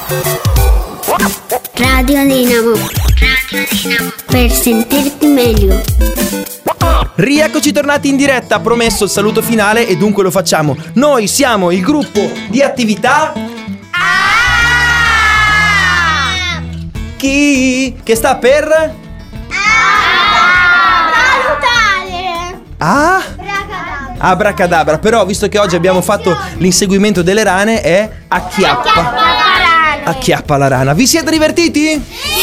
Radio Dinamo. Per sentirti meglio. Rieccoci tornati in diretta, promesso il saluto finale e dunque lo facciamo. Noi siamo il gruppo di attività Chi? Che sta per? Valutare. Abracadabra. Però visto che oggi abbiamo fatto l'inseguimento delle rane è acchiappa la rana. Vi siete divertiti?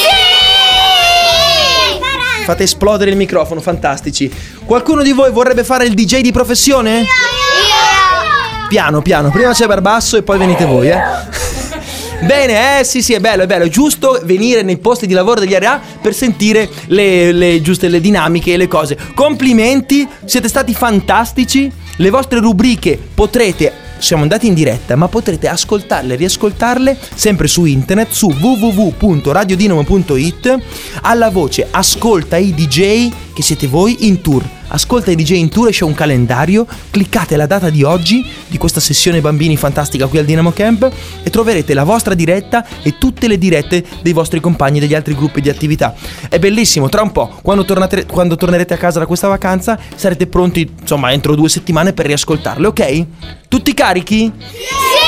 Fate esplodere il microfono, fantastici. Qualcuno di voi vorrebbe fare il DJ di professione? Io. Piano, prima c'è Barbasso e poi venite voi, Bene, sì, è bello, è giusto venire nei posti di lavoro degli RA per sentire le giuste le dinamiche e le cose. Complimenti, siete stati fantastici. Le vostre rubriche siamo andati in diretta, ma potrete ascoltarle e riascoltarle sempre su internet, su www.radiodinamo.it, alla voce Ascolta i DJ, che siete voi in tour. Ascolta i DJ in tour, esce un calendario, cliccate la data di oggi, di questa sessione bambini fantastica qui al Dinamo Camp, e troverete la vostra diretta e tutte le dirette dei vostri compagni degli altri gruppi di attività. È bellissimo, tra un po', quando tornerete a casa da questa vacanza, sarete pronti, insomma, entro 2 settimane per riascoltarle, ok? Tutti carichi? Sì!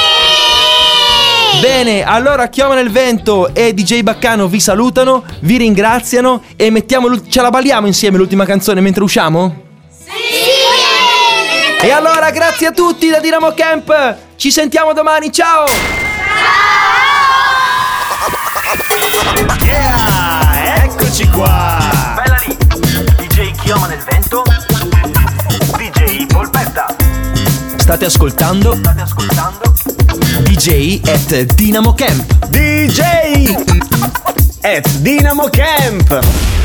Bene, allora Chioma nel Vento e DJ Baccano vi salutano, vi ringraziano e ce la balliamo insieme l'ultima canzone mentre usciamo? Sì! E allora grazie a tutti da Dinamo Camp, ci sentiamo domani, ciao! Yeah, eccoci qua! Bella lì, DJ Chioma nel Vento, DJ Polpetta. State ascoltando DJ at Dinamo Camp. DJ at Dinamo Camp.